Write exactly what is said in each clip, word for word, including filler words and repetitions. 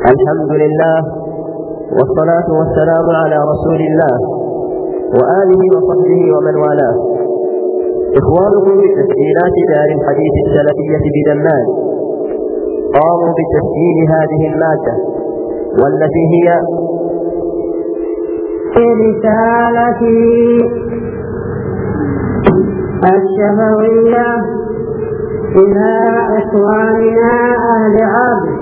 الحمد لله والصلاة والسلام على رسول الله وآله وصحبه ومن والاه. إخوانكم بتسجيلات دار الحديث السلفية بدمان قاموا بتسجيل هذه المادة والتي هي رسالة الشفوية إلى إخواننا أهل عبد،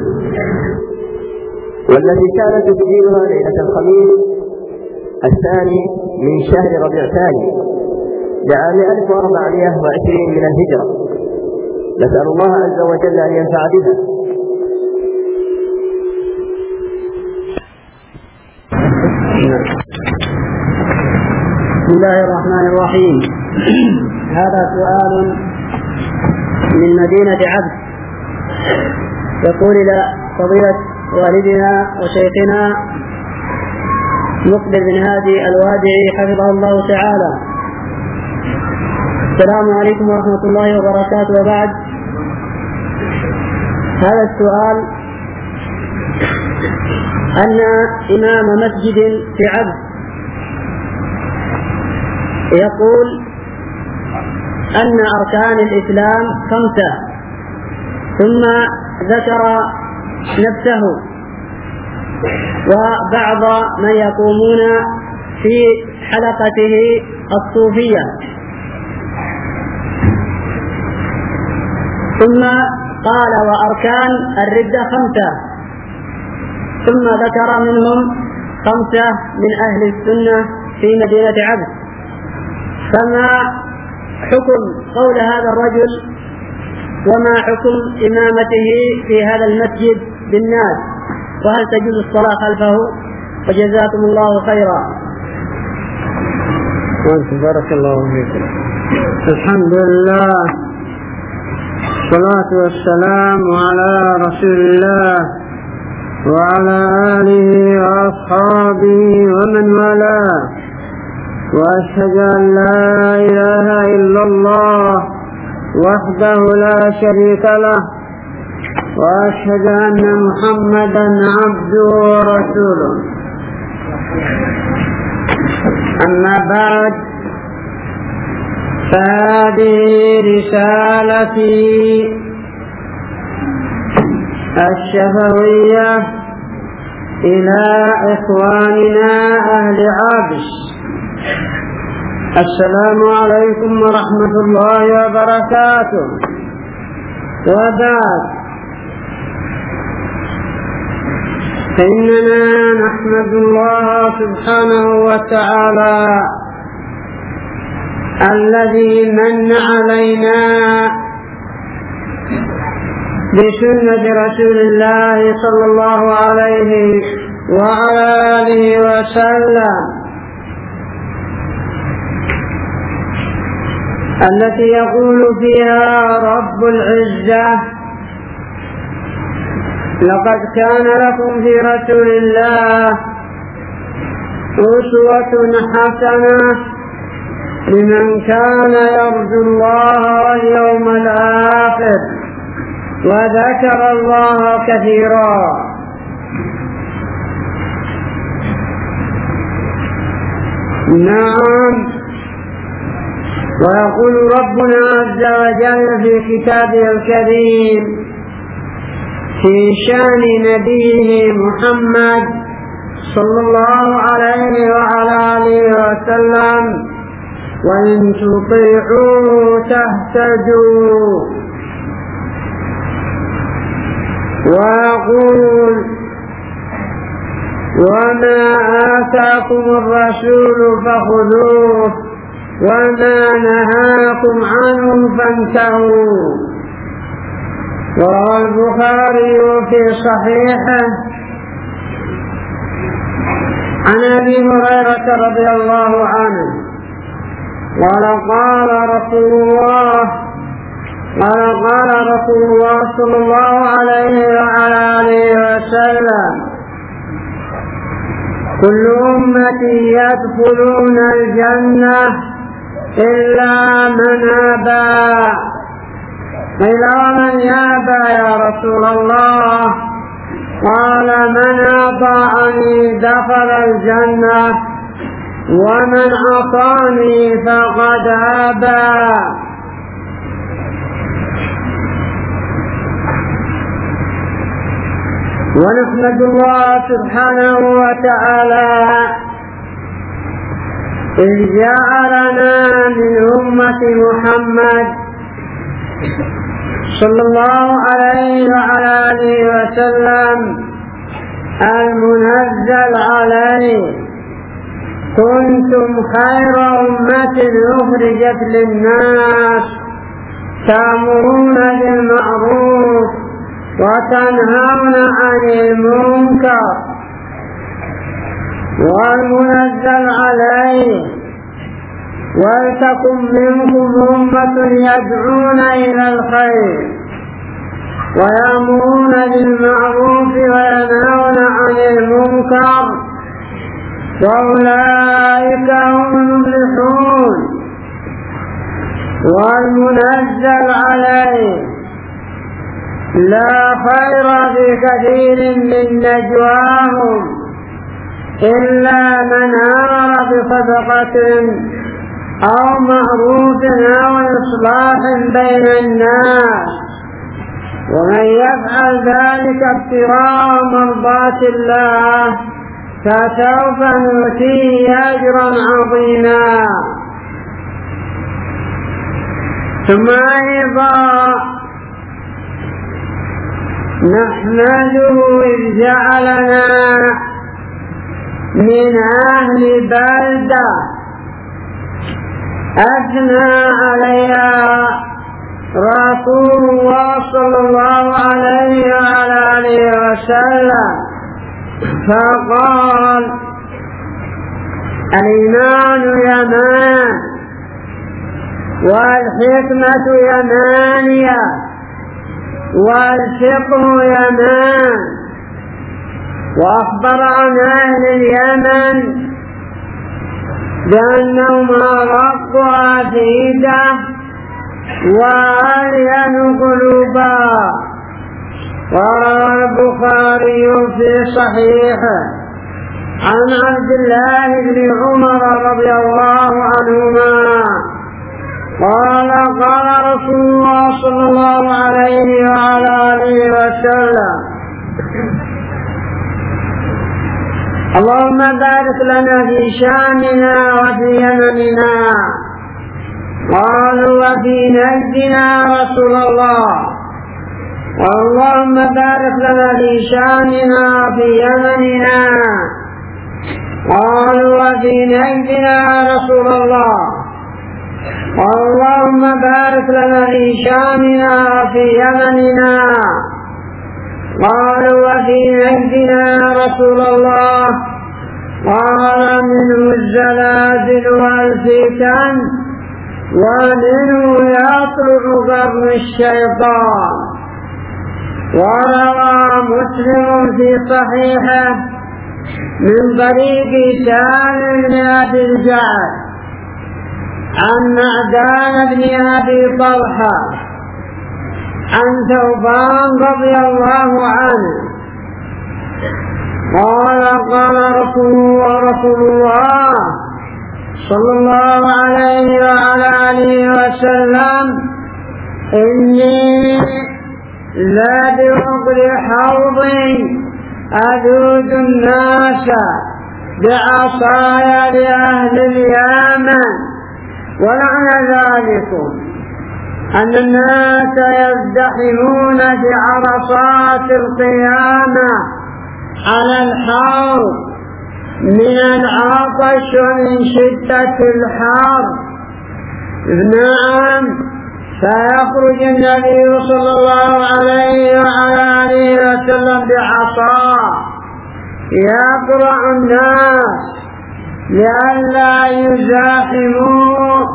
والتي كان تسجيلها ليلة الخميس الثاني من شهر ربيع الثاني لعام ألف وأربعمائة وعشرين من الهجرة. نسأل الله عز وجل أن ينفع بها. بسم الله الرحمن الرحيم. هذا سؤال من مدينة عبد، يقول إلى فضيلة والدنا وشيخنا مقبل بن هادي الوادعي حفظه الله تعالى: السلام عليكم ورحمة الله وبركاته. وبعد، هذا السؤال أن إمام مسجد في عبد يقول أن أركان الإسلام خمسة، ثم ذكر نفسه وبعض من يقومون في حلقته الصوفية، ثم قال وأركان الردة خمسة، ثم ذكر منهم خمسة من أهل السنة في مدينة عبد. فما حكم قول هذا الرجل، وما حكم إمامته في هذا المسجد بالناس، وهل تجوز الصلاة خلفه؟ وجزاكم الله خيرا. بارك الله فيكم. الحمد لله والصلاة والسلام على رسول الله وعلى آله وأصحابه ومن والاه، وأشهد أن لا إله إلا الله وحده لا شريك له، وأشهد أن محمدا عبده ورسوله. أما بعد، فهذه رسالتي الشفوية إلى إخواننا أهل عابس. السلام عليكم ورحمة الله وبركاته. وبعد، فإننا نحمد الله سبحانه وتعالى الذي من علينا بسنة رسول الله صلى الله عليه وعلى آله وسلم، التي يقول فيها رب العزة: لقد كان لكم في رسول الله أسوة حسنة لمن كان يرجو الله واليوم الآخر وذكر الله كثيرا. نعم، ويقول ربنا عز وجل في كتابه الكريم في شأن نبيه محمد صلى الله عليه وعلى آله وسلم: وإن تطيعوه تهتدوا. ويقول: وما آتاكم الرسول فخذوه وما نهاكم عنه فانتهوا. وروى البخاري في صحيحه عن أبي هريرة رضي الله عنه قال قال رسول الله قال قال رسول الله صلى الله عليه وعلى آله وسلم: كل أمتي يدخلون الجنة إلا من أبى. قيل: ومن يأبى يا رسول الله؟ قال من أطاعني دخل الجنة ومن عصاني فقد أبى. ونحمد الله سبحانه وتعالى إذ جعلنا من أمة محمد صلى الله عليه وعلى آله وسلم المنزل عليه كنتم خير أمة أخرجت للناس تأمرون بالمعروف وتنهون عن المنكر. والمنزل عليه ولتكن منكم أمة يدعون إلى الخير ويأمرون بالمعروف وينهون عن المنكر وأولئك هم المفلحون. والمنزل عليه لا خير في كثير من نجواهم إلا من أمر بصدقة أو معروف أو إصلاح بين الناس، ومن يفعل ذلك ابتغاء مرضات الله فسوف نؤتيه أجرا عظيما. ثم أيضا نحمده إذ جعلنا من أهل بلدة أثنى عليها رسول الله صلى الله عليه وعلى آله وسلم فقال: الإيمان يمان والحكمة يمانية والفقه يمان. وأخبر عن أهل اليمن بأنهم أرق أفئدة وألين قلوبا. وروى البخاري في صحيحه عن عبد الله بن عمر رضي الله عنهما قال: قال رسول الله صلى الله عليه وعلى آله وسلم: اللهم بارك لنا في شامنا وفي يمننا. قالوا: وفي نجدنا رسول الله. اللهم بارك لنا في شامنا وفي يمننا. قالوا: وفي نجدنا رسول الله. اللهم بارك لنا في شامنا وفي يمننا. قالوا: وفي نجدنا رسول الله. قال: منه الزلازل والفتن ومنه يطلع قرن الشيطان. وروى مسلم في صحيحه من طريق سالم بن أبي الجعد عن معدان بن أبي طلحة عن ثوبان رضي الله عنه قال: قال رسول رسول الله صلى الله عليه وعلى آله وسلم: إني لا بفضل حوض أذود الناس بعصايا لأهل اليمن. ولعن ذلكم أن الناس يزدحمون في عرصات القيامة على الحوض من العطش ومن شدة الحر. نعم، فيخرج النبي صلى الله عليه وعلى آله وسلم بعصاه يقرع الناس لئلا يزاحموا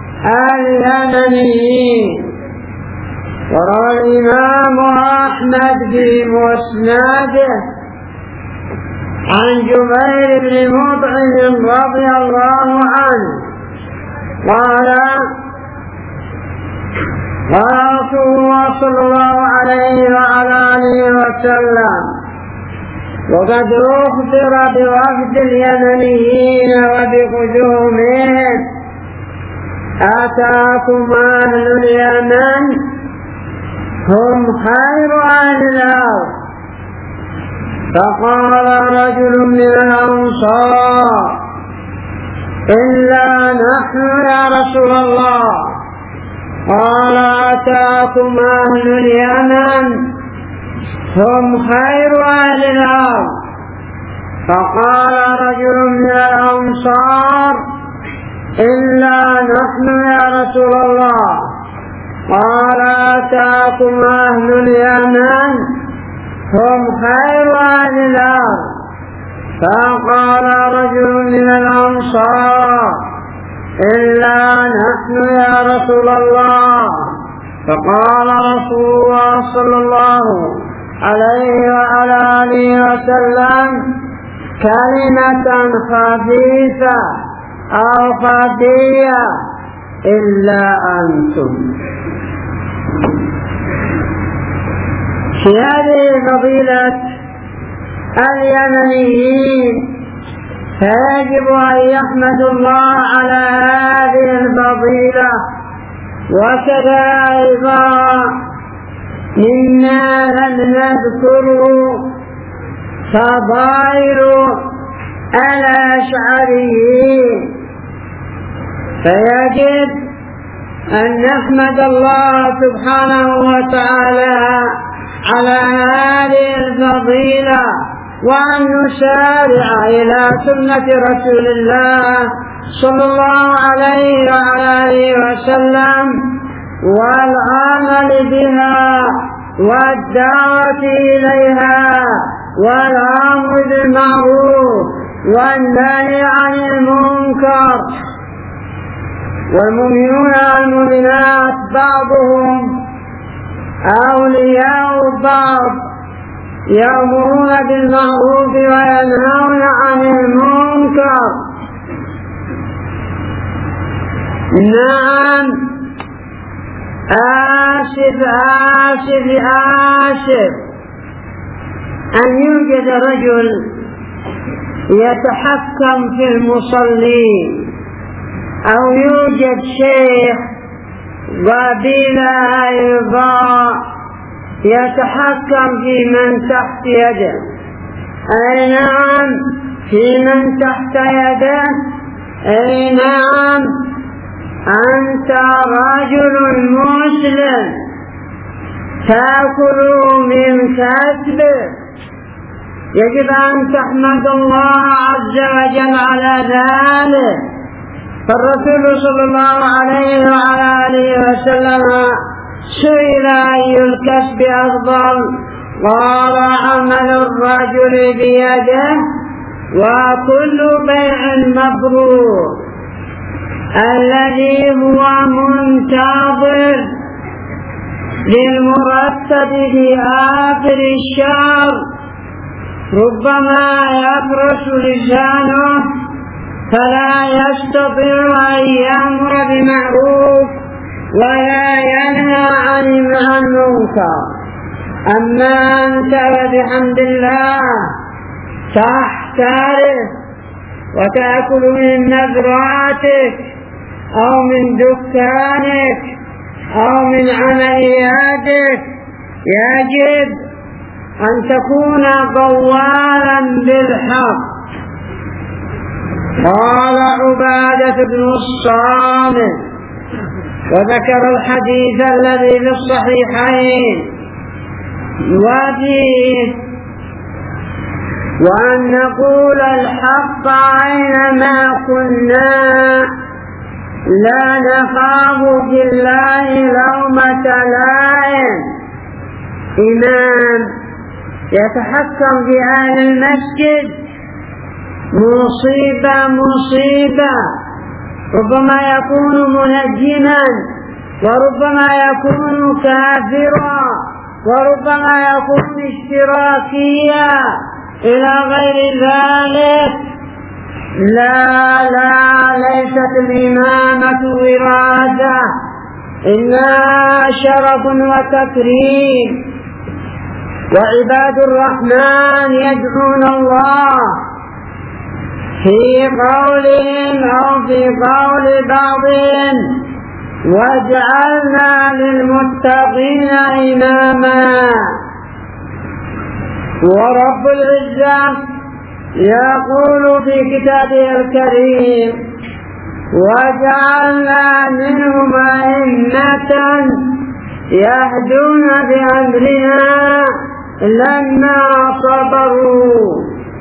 اليمنيين. وروى الإمام أحمد في مسنده عن جبير بن مطعم رضي الله عنه قال: قال رسول الله صلى الله عليه وعلى آله وسلم: وقد أخبر بوفد اليمنيين وبقدومهم: أتاكم أهل اليمن هم خير أهل الأرض. فقال رجل من الأنصار: إلا نحن يا رسول الله. قال: أتاكم أهل اليمن هم خير أهل الأرض. فقال رجل من الأنصار: إلا نحن يا رسول الله. قال: أتاكم أهل اليمن هم خير أهل الأرض. فقال رجل من الأنصار: إلا نحن يا رسول الله. فقال رسول الله صلى الله عليه وعلى آله وسلم: كلمة خفيفة أو خفية إلا أنتم. في هذه فضيلة اليمنيين فيجب أن يحمد الله على هذه الفضيلة. وكذا أيضا مما لم نذكره فضائل الأشعريين، فيجب أن نحمد الله سبحانه وتعالى على هذه الفضيلة، وأن نسارع إلى سنة رسول الله صلى الله عليه وعلى آله وسلم والعمل بها والدعوة إليها والأمر بالمعروف والنهي عن المنكر. والمؤمنون والمؤمنات بعضهم أولياء بعض، يأمرون بالمعروف وينهون عن المنكر. نعم، آسف آسف آسف أن يوجد رجل يتحكم في المصلين، أو يوجد شيخ قبيلة أيضا يتحكم في من تحت يده. أي نعم، في من تحت يده. أي نعم، أنت رجل مسلم تأكل من كسبه، يجب أن تحمد الله عز وجل على ذلك. فالرسول صلى الله عليه وعلى آله وسلم سئل: أي الكسب أفضل؟ قال: عمل الرجل بيده، وكل بيع مبرور. الذي هو منتظر للمرتب في آخر الشهر ربما يفرش لسانه فلا يستطيع أن يأمر بمعروف ولا ينهى عن المنكر. أما أنت بحمد الله تحترف وتأكل من مزرعتك أو من دكانك أو من عملياتك، يجب أن تكون قوالا بالحق. قال عبادة بن الصامت، وذكر الحديث الذي في الصحيحين وفيه: وأن نقول الحق أينما كنا لا نخاف في الله لومة لائم. إمام يتحكم في أهل المسجد مصيبة مصيبة، ربما يكون منجما، وربما يكون كافرا، وربما يكون اشتراكيا إلى غير ذلك. لا لا ليست الإمامة وراثة، إنها شرف وتكريم. وعباد الرحمن يدعون الله في قولهم أو في قول بعضهم واجعلنا للمتقين إماما. ورب العزة يقول في كتابه الكريم وجعلنا منهم أئمة يهدون بأمرنا لما صبروا.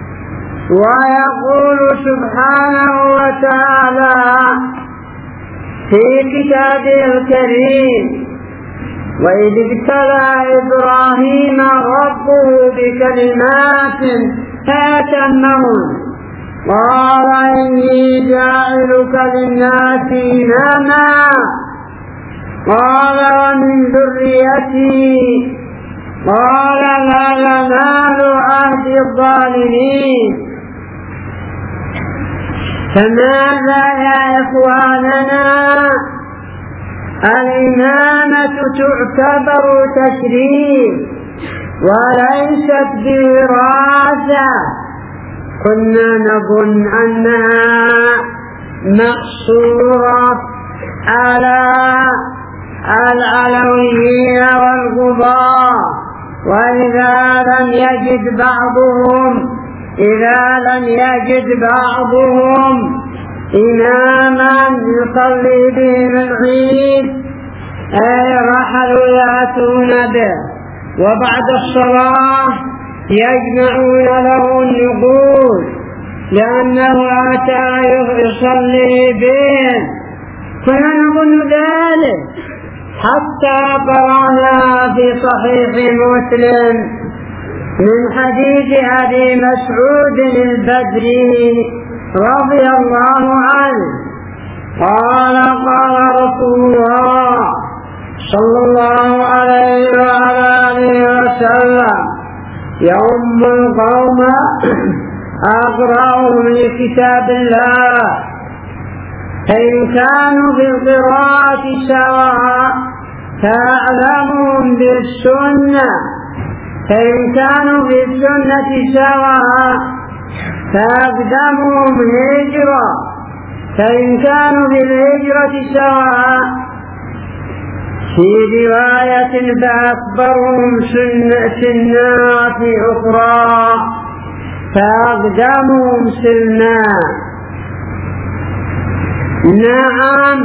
ويقول سبحانه وتعالى في كتابه الكريم وإذ ابتلى إبراهيم ربه بكلمات فأتمهن قال إني جاعلك للناس إماما قال ومن ذريتي قال لا ينال عهد الظالمين. فماذا يا إخواننا؟ الإمامة تعتبر تشريف وليست بوراثة. كنا نظن أنها مقصورة على العلويين والقضاة، وإذا لم يجد بعضهم إذا لم يجد بعضهم إماما يصلي بهم العيد أي رحلوا يأتون به، وبعد الصلاة يجمعون له النقود لأنه أتى يصلي بهم. كنا نظن ذلك حتى قرأنا في صحيح مسلم من حديث أبي مسعود البدري رضي الله عنه قال قال رسول الله صلى الله عليه وعلى آله وسلم يوم القوم أقرأهم لكتاب الله فإن كانوا بالقراءة سواء فأعلمهم بالسنة فإن كانوا بالسنة سواء فأقدمهم هجرة فإن كانوا بالهجرة سواء في رواية فأكبرهم سنا في أخرى فأقدمهم سنا. نعم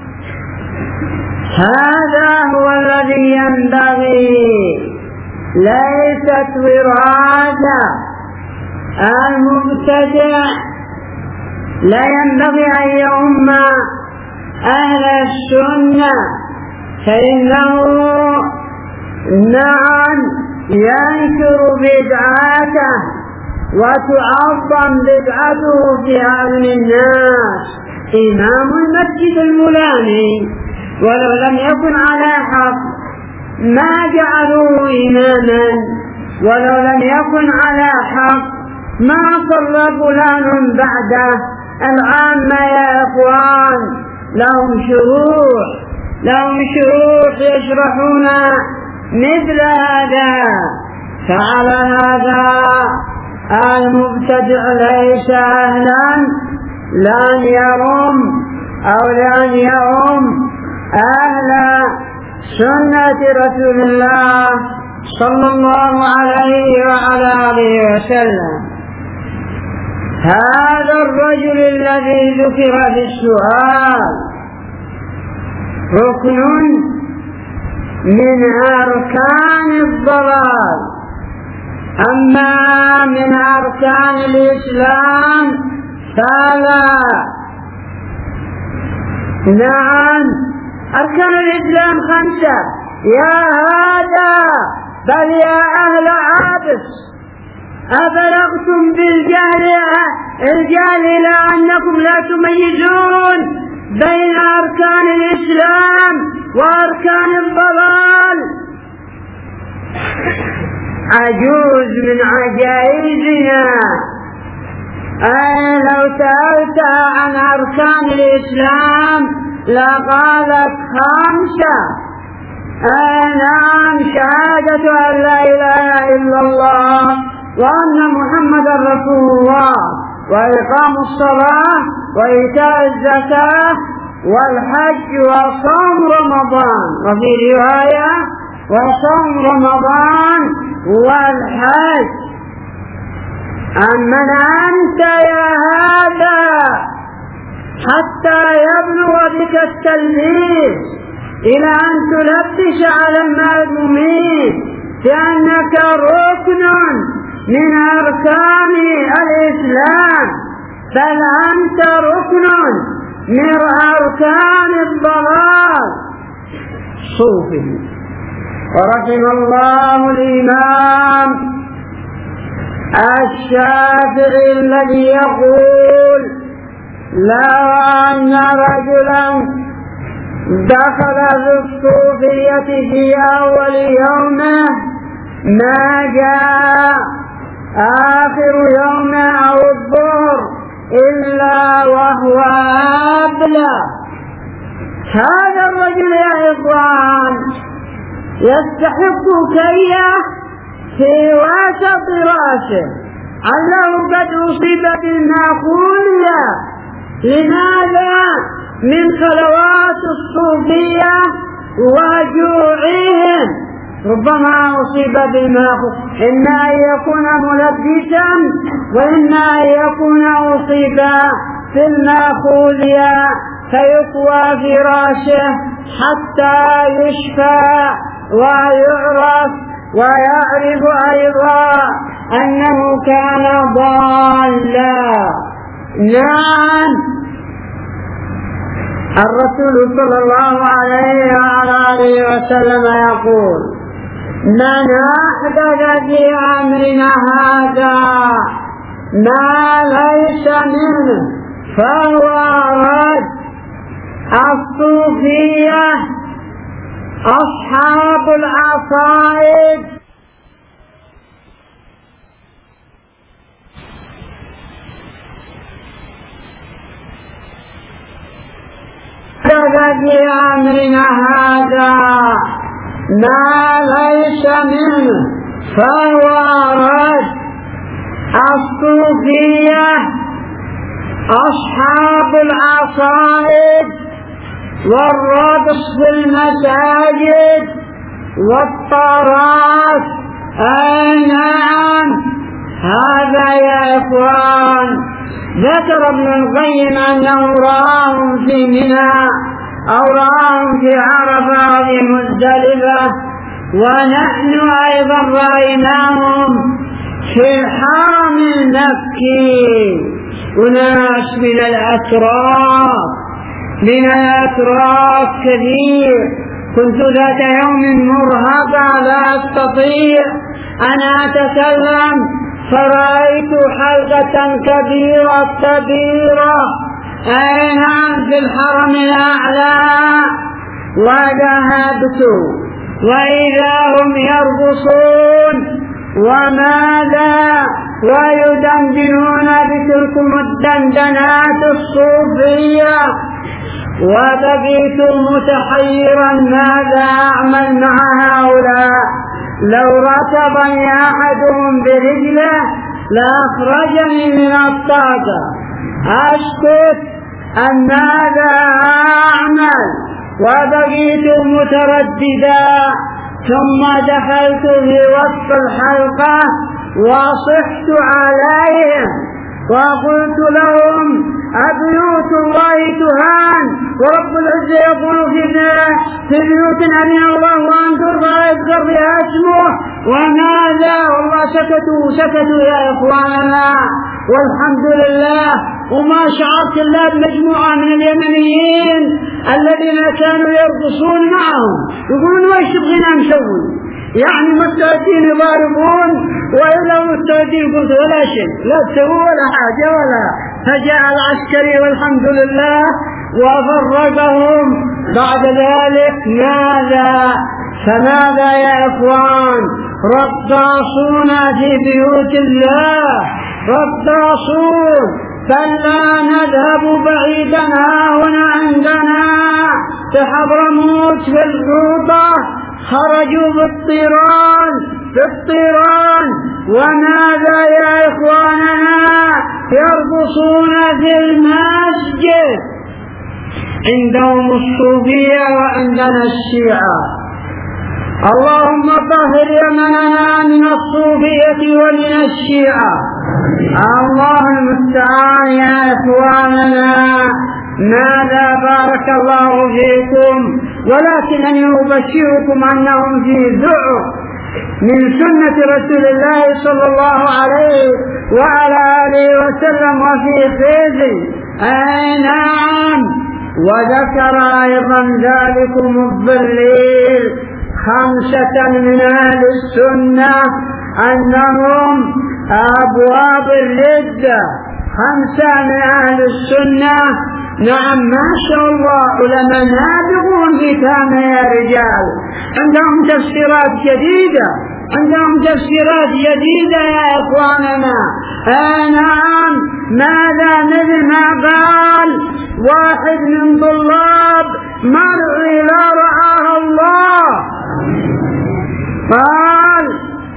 هذا هو الذي ينبغي، ليست وراثة. المبتدع لا ينبغي أن يؤم أهل السنة فإنه نعم ينشر بدعاته وتعظم بدعته في أعين الناس. إمام المسجد الفلاني ولو لم يكن على حق ما جعلوه إماما، ولو لم يكن على حق ما صلى فلان بعده. العامة يا إخوان لهم شروح لهم شروح يشرحون مثل هذا. فعلى هذا المبتدع ليس أهلا لأن يرم أو لأن يرم أهل سنة رسول الله صلى الله عليه وعلى آله وسلم. هذا الرجل الذي ذكر في السؤال ركن من أركان الضلال، أما من أركان الإسلام فلا. نعم أركان الإسلام خمسة يا هذا، بل يا أهل عابس أبلغتم بالجهل الجهل إلى أنكم لا تميزون بين أركان الإسلام وأركان الضلال. عجوز من عجائزنا. أي لو سألت عن أركان الإسلام لقالت خمسة، نعم، شهادة أن لا إله إلا الله وأن محمدا رسول الله، وإقام الصلاة وإيتاء الزكاة والحج وصوم رمضان، وفي رواية وصوم رمضان والحج. أمن أنت يا هذا حتى يبلغ بك التلبيس إلى أن تلبس على المأمومين بأنك ركن من أركان الإسلام، بل أنت ركن من أركان الضلال. صوفي. ورحم الله الإمام الشافعي الذي يقول: لو أن رجلا دخل في الصوفية في أول يومه ما جاء آخر يومه أو الظهر إلا وهو أبلى. هذا الرجل يا إخوان يستحق كيه في وسط راسه أنه قد أصيب بالمأخولية. لماذا؟ من خلوات الصوفية وجوعهم، ربما أصيب بالمأخولية، إما أن يكون ملبسا وإما أن يكون أصيب في المأخولية فيقوى في راسه حتى يشفى ويعرف ويعرف أيضا أنه كان ضالا. نعم، الرسول صلى الله عليه وآله وسلم يقول: من أحدث في أمرنا هذا ما ليس منه فهو رد. الصوفية أصحاب العصائد في أمرنا هذا ما ليس منه فهو رد. الصوفية أصحاب العصائد والرقص في المساجد والطرات. أي نعم، هذا يا إخوان ذكر ابن القيم أنه رآهم في منى أو رآهم في عرفة وفي مزدلفة، ونحن أيضا رأيناهم في الحرم المكي. وناس من الأتراك من الأتراك كثير. كنت ذات يوم مرهقة لا أستطيع أن أتكلم، فرأيت حلقة كبيرة كبيرة أينعم في الحرم الأعلى، وذهبت وإذا هم يرقصون وماذا ويدندنون بتلكم الدندنات الصوفية، وبقيت متحيرا ماذا أعمل مع هؤلاء. لو ركبني أحدهم برجله لأخرجني من الطاقة. أشكت أن ماذا أعمل، وبقيت مترددا. ثم دخلت في وسط الحلقة وصحت عليهم وقلت لهم: أبيوت الله تهان، ورب العزة يقول في بيوت أمن الله وأن ترفع يذكر بها اسمه. وماذا؟ والله سكتوا سكتوا يا إخواننا، والحمد لله. وما شعرت إلا بمجموعة من اليمنيين الذين كانوا يرقصون معهم يقولون: وإيش تبغينا نسوي؟ يعني مستعدين يضاربون وإلا مستعدين. قلت: ولا شيء، لا تسووا ولا حاجة ولا. فجاء العسكري والحمد لله وفرقهم. بعد ذلك ماذا؟ فماذا يا إخوان؟ رقاصون في بيوت الله، رقاصون. فلا نذهب بعيدا، هنا عندنا في حضرموت في الروضة خرجوا باضطران باضطران وماذا يا إخواننا يرقصون في المسجد؟ عندهم الصوفية وعندنا الشيعة. اللهم طهر يمننا من الصوفية ومن الشيعة. الله المستعان يا إخواننا. ماذا بارك الله فيكم، ولكنني أبشركم أنهم في ذعر من سنة رسول الله صلى الله عليه وعلى آله وسلم وفي خير. أي نعم. وذكر أيضا ذلكم الضليل خمسة من أهل السنة أنهم أبواب الردة. خمسة من أهل السنة. نعم ما شاء الله علماء نابغون في كلام يا رجال، عندهم تفسيرات جديدة، عندهم تفسيرات جديدة يا إخواننا. آه نعم. ماذا مثل ما قال واحد من طلاب مرعي لا رعاه الله، قال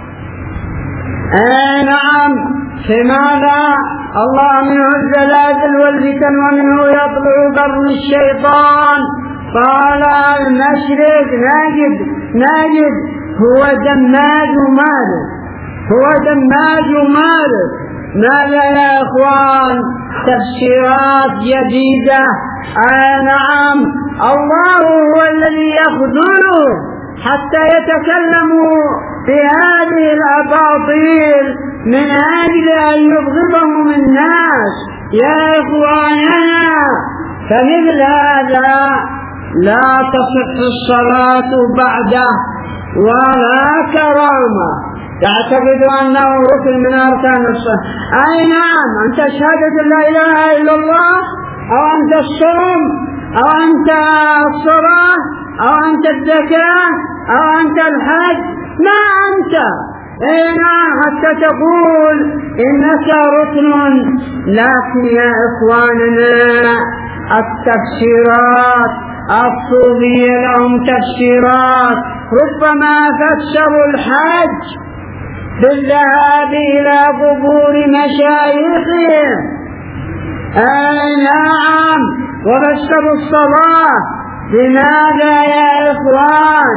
آه نعم لماذا الله منه الزلازل والفتن ومنه يطلع قرن الشيطان. قال المشرق ناجد ناجد هو دماج ومالك، هو دماج ومالك. ماذا يا اخوان؟ تفسيرات جديدة. آه نعم. الله هو الذي يخذله حتى يتكلموا في هذه الأباطيل من أجل أن يبغضهم الناس يا إخواننا. فمثل هذا لا تصح الصلاة بعده ولا كرامة. تعتقد أنه ركن من أركان الصلاة. أي نعم. أنت شهادة لا إله إلا الله، أو أنت الصوم، أو أنت الصلاة، أو أنت الزكاة، أو أنت الحج، ما أنت. أي نعم. حتى تقول إنك ركن. لكن يا إخواننا التفسيرات الصوفية لهم تفسيرات، ربما فسروا الحج بالذهاب إلى قبور مشايخهم. أي نعم. وفسروا الصلاة. لماذا يا إخوان؟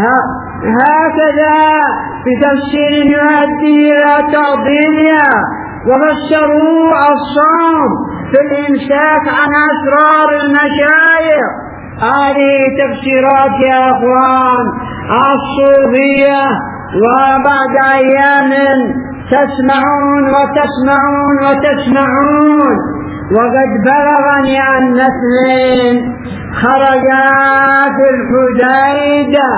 هكذا بتفسير يؤدي إلى تعظيمها. وفسروا الصوم بالإمساك عن أسرار المشايخ. هذه تفسيرات يا أخوان الصوفية. وبعد أيام تسمعون وتسمعون وتسمعون. وقد بلغني أن اثنين خرجا في الحديدة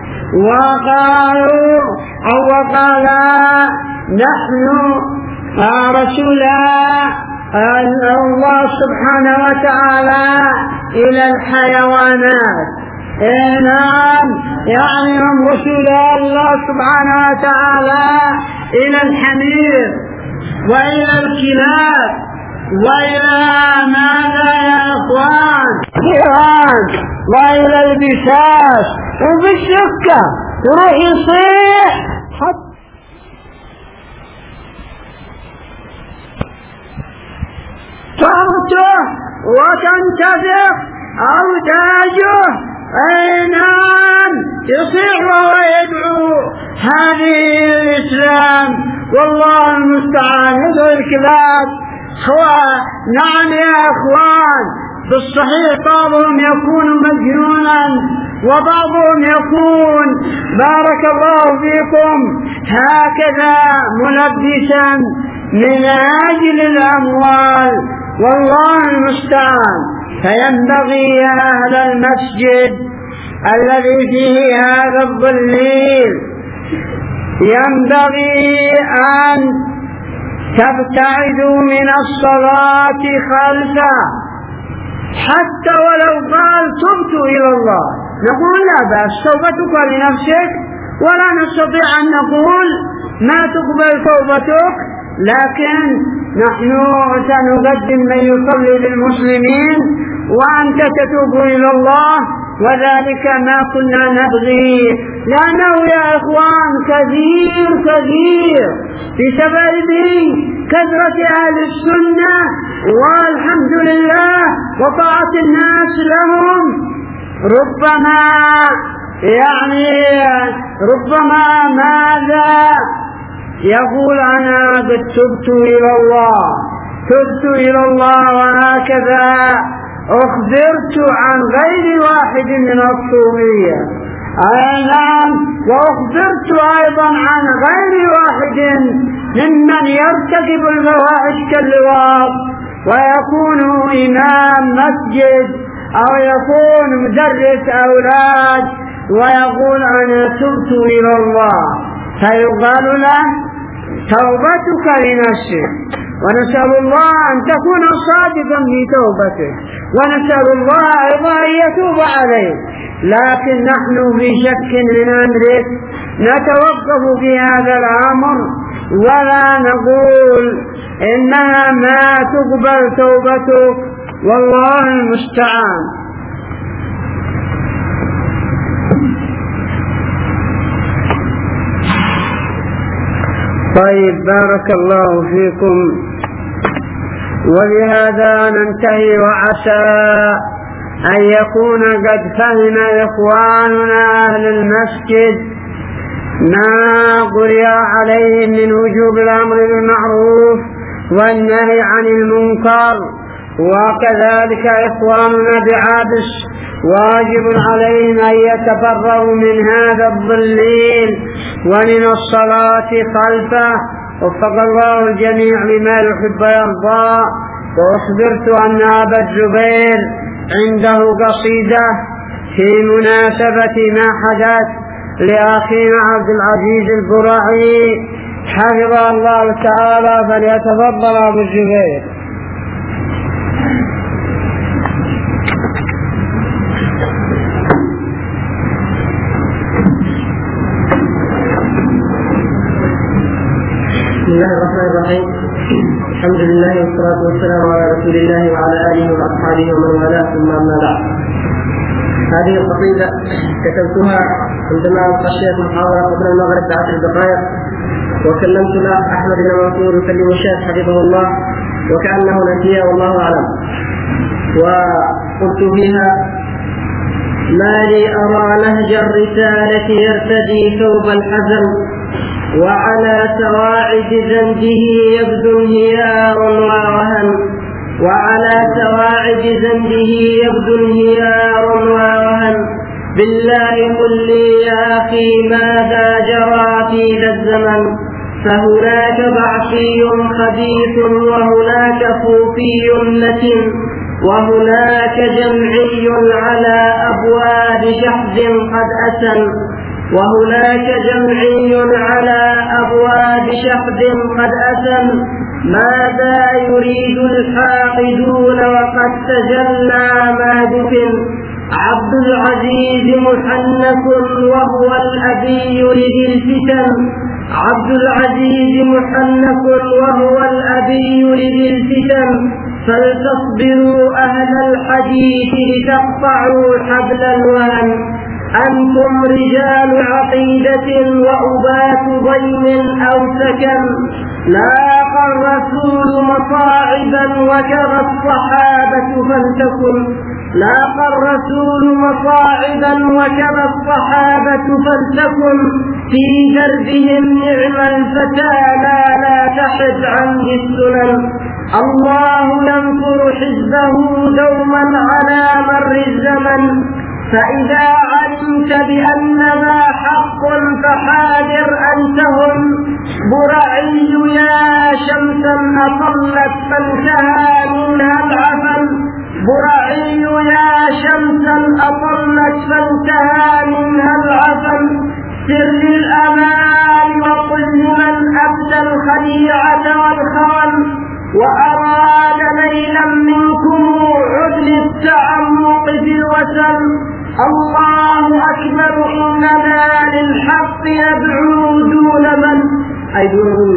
وقالوا أو وقالا نحن رسول الله سبحانه وتعالى إلى الحيوانات. نعم. يعني هم رسول الله سبحانه وتعالى إلى الحمير وإلى الكلاب وإلى ماذا يا أخوان؟ إيران. وإلى البساس وبالسكة يروح يصيح حتى ترته وتنتفخ أوداجه. أي نعم. يصيح وهو يدعو هذه الإسلام. والله المستعان. هذول الكلاب نعم يا أخوان. بالصحيح بعضهم يكون مجنونا وبعضهم يكون بارك الله فيكم هكذا ملبسا من أجل الأموال. والله المستعان. فينبغي يا أهل المسجد الذي فيه هذا الضليل ينبغي أن تبتعدوا من الصلاة خلفه، حتى ولو قال تبت إلى الله نقول لا بأس، توبتك لنفسك، ولا نستطيع أن نقول ما تقبل توبتك، لكن نحن سنقدم من يصلي للمسلمين وأنت تتوب إلى الله وذلك ما كنا نبغي، لأنه يا إخوان كثير كثير بسبب كثرة أهل السنة والحمد لله وطاعة الناس لهم ربما يعني ربما ماذا يقول أنا قد تبت إلى الله تبت إلى الله وهكذا أخبرت عن غير واحد من الصوفية، أي نعم، وأخبرت أيضا عن غير واحد ممن يرتكب الفواحش كاللواط ويكون إمام مسجد أو يكون مدرس أولاد ويقول أنا تبت إلى الله، فيقال له توبتك لنفسك، ونسأل الله أن تكون صادقا في توبته، ونسأل الله أيضا أن يتوب عليه. لكن نحن في شك من أمرك نتوقف في هذا الأمر ولا نقول إنها ما تقبل توبتك، والله المستعان. طيب، بارك الله فيكم، ولهذا ننتهي، وعسى أن يكون قد فهم إخواننا أهل المسجد ما قرئ عليهم من وجوب الأمر بالمعروف والنهي عن المنكر، وكذلك إخواننا بعابس واجب عليهم أن يتبرؤوا من هذا الضليل ومن الصلاة خلفه، وفق الله الجميع لما يحب ويرضى. وأخبرت أن أبا الزبير عنده قصيدة في مناسبة ما حدث لأخينا عبد العزيز البرعي حفظه الله تعالى، فليتفضل أبو الزبير. بسم الله الرحمن الرحيم. الحمد لله والصلاة والسلام على رسول الله وعلى آله وأصحابه ومن والاه، ثم أما بعد. هذه القصيدة كتبتها عندما خشيت محاضرة قبل المغرب بعشر دقائق، وكلمت الأخ أحمد بن منصور يكلم الشيخ حفظه الله وكأنه نسي والله أعلم، وقلت فيها: ما لي أرى نهج الرسالة يرتدي ثوب الحزن، وعلى سواعد ذنبه يبدو انهيار ووهن، وعلى سواعد ذنبه يبدو انهيار ووهن. بالله قل لي يا أخي ماذا جرى في ذا الزمن، فهناك بعثي خبيث وهناك صوفي نتن، وهناك جمعي على أبواب شحذ قد أسن، وهناك جمعي على أبواب شحذ قد أسن. ماذا يريد الحاقدون وقد تجلى ما دفن، عبد العزيز محنك وهو الأبي لذي الفتن، عبد العزيز محنك وهو الأبي لذي الفتن. فلتصبروا أهل الحديث لتقطعوا حبل الوهن، أنتم رجال عقيدة وأبات ضيم أو سكن. لاقى الرسول مصاعبا وكرى الصحابة فلتكن، لاقى الرسول مصاعبا وكرى الصحابة فلتكن. في دربهم نعم الفتى لا لا تحد عنه السنن، الله ينصر حزبه دوما على مر الزمن. فإذا علمت بأن ذا حق فحاذر أن تهن، برعي يا شمسا أطلت فانتهى منها العفن، برعي يا شمسا أطلت فانتهى منها العفن. سر الأمان وقل لمن أبدى الخديعة والخون، وأراد ليلا منكم عدل التعمق في الوسن. الله أكبر إننا للحق ندعو دون من أي دون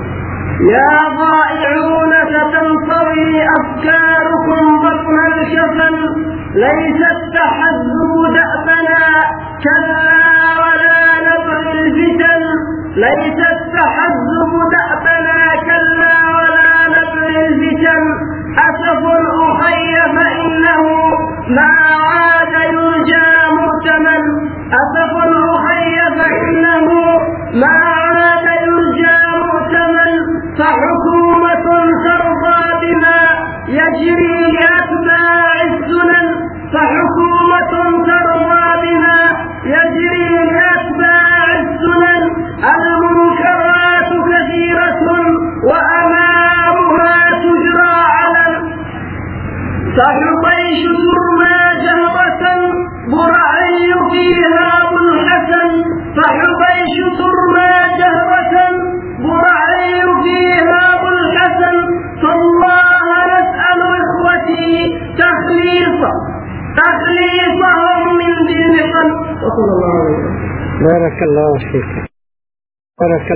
يا ضائعون ستنطوي أفكاركم بطن الشفن. ليس التحزب دأبنا كلا ولا نبغي الفتن ليس التحزب دأبنا كلا ولا نبغي الفتن أسف أخي فإنه ما عاد يرجى مؤتمن أسف أخي فإنه ما عاد يرجى مؤتمن فحكومة ترضى بما يجري لأتباع السنن فحكومة ترضى بما يجري لأتباع السنن المنكرات كثيرة وأمامها تجرى على فحطيش ترمى جهرة برعي فيها أبو الحسن فحطيش ترمى جهرة برعي فيها أبو الحسن فالله نسأل إخوتي تخليص تخليصهم من دين قلب. وصلى الله عليه وسلم. بارك الله فيك. بارك